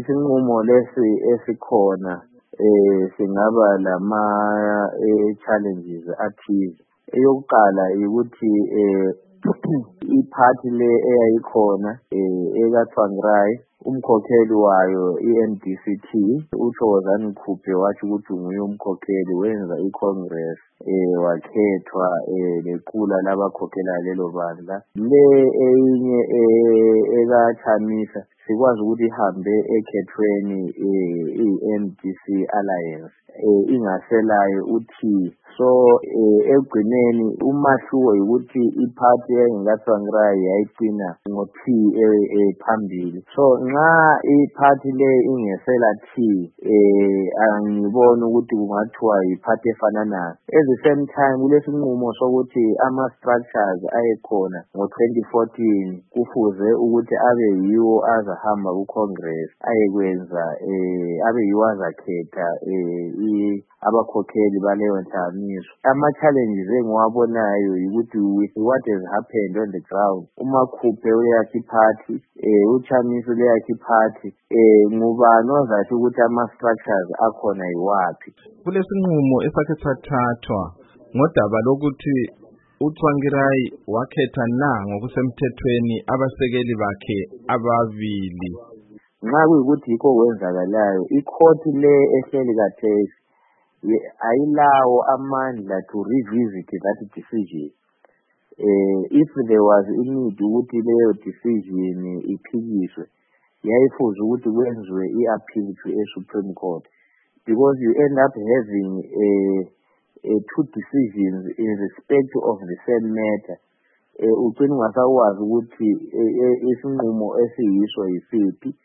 isinqumo lesi esikhona singaba challenges athize. Eyokuqala ukuthi iphathi le eyayikhona ekaTsvangirai, umkhokheli wayo i-NDC-T uThokozani Mkhupe wathi ukuthi nguye umkhokheli, wenza i-Congress wakhethwa nequla labakhokhela lelo bandla. Le eyinye ekaChamisa sikwazi ukuthi ihambe ekhethweni i-NDC Alliance ingaselayo uthi. So ekugcineni umahluko ukuthi iphathi engakaTsvangirai yayigcina ngo-T phambili. So nxa iphathi le ingesela T angiboni ukuthi kungathiwa iphathi efananayo. At the same time kulesinqumo sokuthi ama-structures ayekhona ngo-2014 kufuze ukuthi abe yiwo azahamba ku-Congress ayekwenza abe yiwo azakhetha abakhokheli baleyo nhlanganiso. Ama-challenges engiwabonayo ukuthi with what has happened on the ground, uMakhupe uyakha iphathi, uChamisa uyakha iphathi, ngubani ozasho ukuthi ama-structures akhona yiwaphi? Kulesinqumo esakhe sathathwa ngodaba lokuthi uTsvangirai wakhetha na ngokusemthethweni abasekeli bakhe ababili. Nxa kuyikuthi yikho kwenzakalayo, ikhoti le ehleli khathesi ayilawo amandla to revisit that decision. If there was a need ukuthi leyo decision iphikiswe, yayifuze ukuthi kwenziwe i-appeal to a Supreme Court, because you end up having two decisions in respect of the same matter. Ugcina ungasawazi ukuthi isinqumo esiyiso yisiphi.